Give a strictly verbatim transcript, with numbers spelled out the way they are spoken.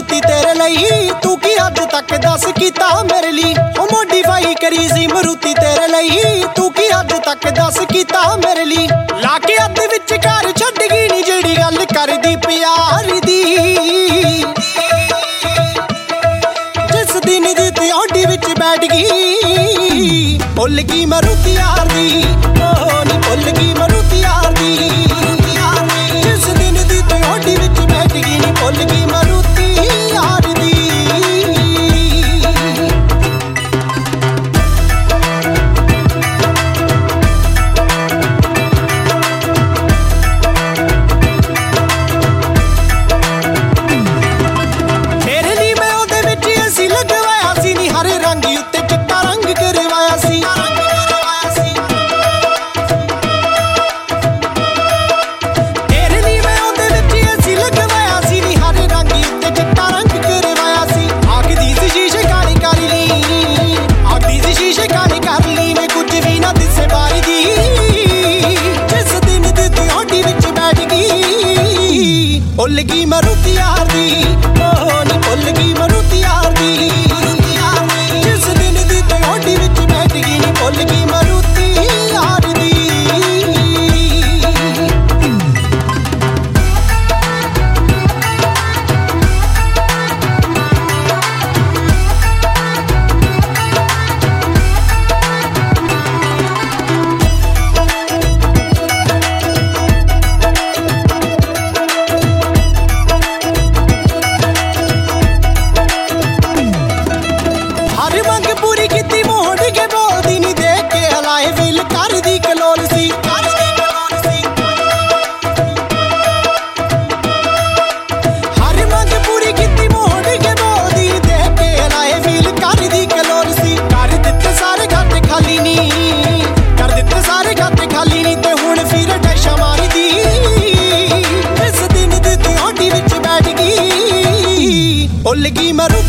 ਮਰੂਤੀ ਤੇਰੇ ਲਈ ਤੂੰ ਕੀ ਅੱਜ ਤੱਕ ਦੱਸ ਕੀਤਾ ਮੇਰੇ ਲਈ ਉਹ ਮੋਡੀਫਾਈ ਕਰੀ ਸੀ ਮਰੂਤੀ ਤੇਰੇ ਲਈ ਤੂੰ ਕੀ ਅੱਜ ਤੱਕ ਦੱਸ ਕੀਤਾ ਮੇਰੇ ਲਈ ਲਾ ਕੇ ਅੱਧ ਵਿੱਚ ਘਰ ਛੱਡ ਗਈ ਨੀ ਜਿਹੜੀ ਗੱਲ ਕਰਦੀ ਪਿਆਰ ਦੀ ਜਿਸ ਦਿਨ ਦੀ ਤੇ ਆਡੀ ਵਿੱਚ ਬੈਠ ਗਈ ਭੁੱਲ ਗਈ ਮਰੂਤੀ ਯਾਰ ਦੀ ਓ ਨੀ ਭੁੱਲ ਗਈ ਮਰੂਤੀ ਯਾਰ ਦੀ ਜਿਸ ਦਿਨ ਦੀ ਤੇ ਆਡੀ ਵਿੱਚ ਬੈਠ ਗਈ ਨੀ ਭੁੱਲ ਗਈ ਮਰੂਤੀ ਯਾਰ ਦੀ ਤੇਰੇ ਲਈ ਮੈਂ ਉਹਦੇ ਵਿੱਚ ਏਸੀ ਲਗਵਾਇਆ ਸੀ ਨੀ ਹਰੇ ਰੰਗ ਉੱਤੇ ਚਿੱਟਾ ਰੰਗ ਕਰਵਾਇਆ ਸੀ ਤੇਰੇ ਲਈ ਮੈਂ ਉਹਦੇ ਵਿੱਚ ਏਸੀ ਲਗਵਾਇਆ ਸੀ ਨੀ ਹਰੇ ਰੰਗ ਉੱਤੇ ਚਿੱਟਾ ਰੰਗ ਕਰਵਾਇਆ ਸੀ ਆਖਦੀ ਸੀ ਸ਼ੀਸ਼ੇ ਕਾਲੀ ਕਰ ਲਈ ਆਖਦੀ ਸੀ ਸ਼ੀਸ਼ੇ ਕਾਲੀ ਕਰ ਲਈ ਮੈਂ ਕੁਝ ਵੀ ਨਾ ਦਿਸੇ ਬਾਰੀ ਦੀ ਜਿਸ ਦਿਨ ਦੀ ਤੂੰ ਆਡੀ ਵਿੱਚ ਬੈਠ ਗਈ ਭੁੱਲ ਗਈ ਮਰੂਤੀ ਯਾਰ ਦੀ ਓ ਨੀ ਭੁੱਲ ਗਈ ਮਰੂਤੀ ਯਾਰ ਦੀ ਜਿਸ ਦਿਨ ਦੀ ਤੂੰ ਆਡੀ ਵਿੱਚ ਬੈਠ ਗਈ ਨੀ ਭੁੱਲ ਗਈ ਮਰੂਤੀ ਯਾਰ ਦੀ ਹਰ ਮੰਗ ਪੂਰੀ ਕੀਤੀ ਮੋੜ ਕੇ ਬੋਲਦੀ ਨੀ ਦੇਖ ਕੇ ਹਲਾਏ ਵਿਲ ਕਰਦੀ ਕਲੋਲ ਸੀ ਹਰ ਮੰਗ ਪੂਰੀ ਕੀਤੀ ਮੋੜ ਕੇ ਬੋਲਦੀ ਨੀ ਦੇਖ ਕੇ ਹਲਾਏ ਵਿਲ ਕਰਦੀ ਕਲੋਲ ਸੀ ਕਰ ਦਿੱਤੇ ਸਾਰੇ ਖਾਤੇ ਖਾਲੀ ਨੀ ਕਰ ਦਿੱਤੇ ਸਾਰੇ ਖਾਤੇ ਖਾਲੀ ਨੀ ਤੇ ਹੁਣ ਫਿਰ ਡੈਸ਼ਾ ਮਾਰਦੀ ਇਸ ਦਿਨ ਦੀ ਤੂੰ ਆਡੀ ਵਿੱਚ ਬੈਠ ਗਈ ਭੁੱਲ ਗਈ ਮਰੂ